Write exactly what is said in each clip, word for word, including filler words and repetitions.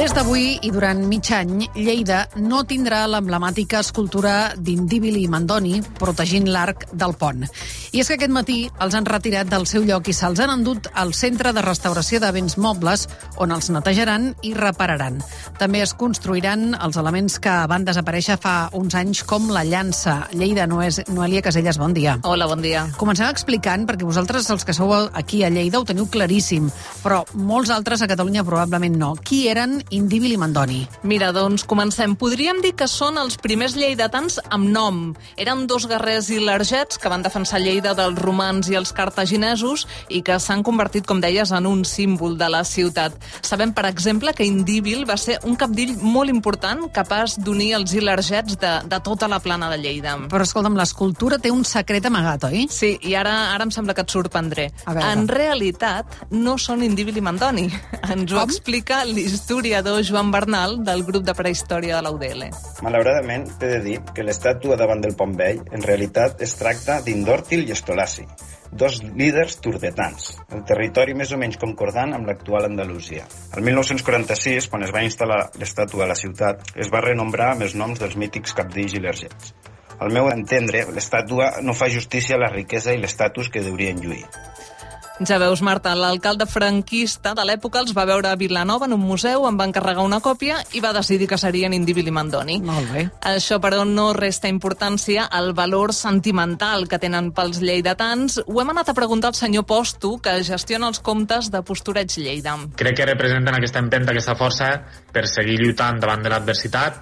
Des d'avui i durant mig any, Lleida no tindrà l'emblemàtica escultura d'Indíbil i Mandoni protegint l'arc del pont. I és que aquest matí els han retirat del seu lloc i se'ls han endut al Centre de Restauració de Béns Mobles, on els netejaran i repararan. També es construiran els elements que van desaparèixer fa uns anys, com la llança. Lleida, Noelia Casellas, bon dia. Hola, bon dia. Comencem explicant, perquè vosaltres, els que sou aquí a Lleida, ho teniu claríssim, però molts altres a Catalunya probablement no. Qui eren Indíbil i Mandoni? Mira, doncs comencem. Podríem dir que són els primers lleidatans amb nom. Eren dos guerrers ilergets que van defensar Lleida dels romans i els cartaginesos i que s'han convertit, com deies, en un símbol de la ciutat. Sabem, per exemple, que Indíbil va ser un cabdill molt important, capaç d'unir els ilergets de, de tota la plana de Lleida. Però escolta'm, l'escultura té un secret amagat, oi? Sí, i ara, ara em sembla que et sorprendré. En realitat, no són Indíbil i Mandoni. Ens ho Com? explica l'historiador Joan Bernal del grup de prehistòria de la U D L. Malauradament, t'he de dir que l'estàtua davant del Pont Vell en realitat es tracta d'Indòrtil i Estolaci, dos líders turdetans, el territori més o menys concordant amb l'actual Andalusia. El mil nou-cents quaranta-sis, quan es va instal·lar l'estàtua a la ciutat, es va renombrar amb els noms dels mítics cabdills ilergets. Al meu entendre, l'estàtua no fa justícia a la riquesa i l'estatus que deurien lluir. Ja veus, Marta, l'alcalde franquista de l'època els va veure a Vilanova en un museu, en va encarregar una còpia i va decidir que serien Indíbil i Mandoni. Molt bé. Això, però, no resta importància al valor sentimental que tenen pels lleidatans. Ho hem anat a preguntar al senyor Posto, que gestiona els comptes de Postureig Lleida. Crec que representen aquesta empenta, aquesta força per seguir lluitant davant de l'adversitat,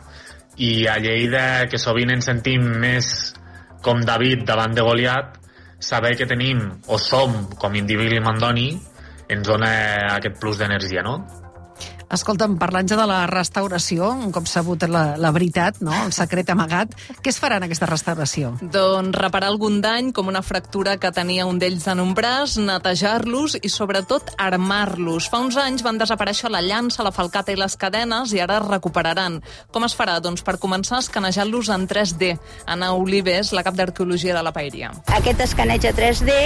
i a Lleida, que sovint ens sentim més com David davant de Goliat, saber que tenim o som com Indíbil i Mandoni ens dona aquest plus d'energia, no? Escolta'm, parlant ja de la restauració, un cop sabut la, la veritat, no? El secret amagat, què es farà en aquesta restauració? Doncs reparar algun dany, com una fractura que tenia un d'ells en un braç, netejar-los i, sobretot, armar-los. Fa uns anys van desaparèixer la llança, la falcata i les cadenes i ara es recuperaran. Com es farà? Doncs per començar, escanejant-los en tres D. Anna Olives, la cap d'Arqueologia de la Paeria. Aquest escaneig a tres D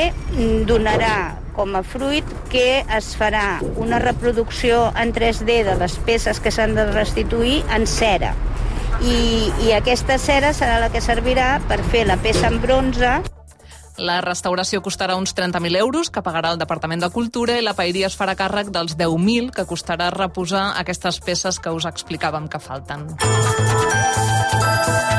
donarà com a fruit que es farà una reproducció en tres D de les peces que s'han de restituir en cera. I, i aquesta cera serà la que servirà per fer la peça en bronze. La restauració costarà uns trenta mil euros, que pagarà el Departament de Cultura, i la Paeria es farà càrrec dels deu mil, que costarà reposar aquestes peces que us explicàvem que falten.